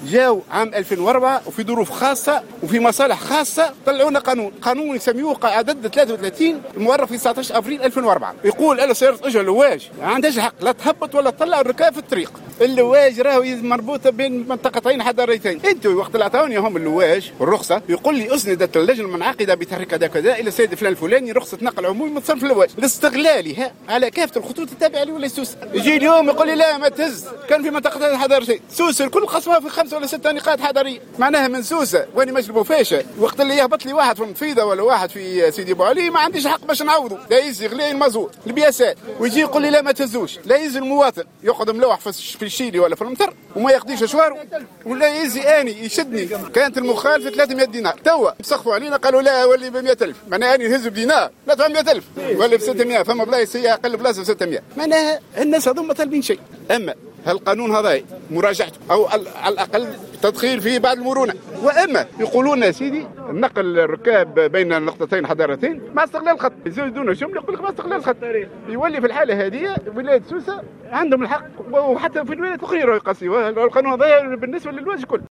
جاوا عام 2004 وفي ظروف خاصة وفي مصالح خاصة طلعونا قانون يسميوه قاعدة 33 المؤرخ في 19 أبريل 2004 يقول ألا سيارة أجر اللواج ما عندهاش الحق لا تهبط ولا تطلع الركاب في الطريق. اللواج راهو مربوطة بين منطقتين حضاريتين. انتوا وقت اللي عطاوني هم اللواج الرخصة يقول لي أسندت اللجنة المنعقدة بتحريك كذا كذا إلى السيد فلان الفلاني رخصة نقل عمومي من صرف اللواج لاستغلالها على كافة الخطوط التابعة لي ولا سوس. يجي اليوم يقول لي لا ما تهز كان في منطقتين حضارتين سوس الكل قسمها في 5 ولا 6 نقاط حضارية معناها من سوسة واني مجلبو فاشة وقت اللي يهبط لي واحد في المفيدة ولا واحد في سيدي بو علي ما عنديش حق باش نعوضه لا يزي غلي المازوت البياسات ويجي يقول لي لا ما تهزوش لا يزي المواطن يقعد ملوح في الشيلي ولا في المطر وما يقضيش اشواره ولا يزي اني يشدني كانت المخالفه 300 دينار توا سقفوا علينا قالوا لا ولي ب 100000 معناها اني نهز بدينار لا تفهم 100000 ولا ب 600 فما بلايص هي اقل بلاصه ب 600 معناها الناس هذوما طالبين شيء. اما هالقانون هذا مراجعته او على الاقل تدخيل فيه بعض المرونه واما يقولون يا سيدي نقل الركاب بين نقطتين حضارتين مع استغلال الخط يزودون جمله يقول لك مع استغلال الخط يولي في الحاله هذه ولايه سوسه عندهم الحق وحتى في الولايات الاخرى يقاسيوها القانون هذا بالنسبه للواجب الكل.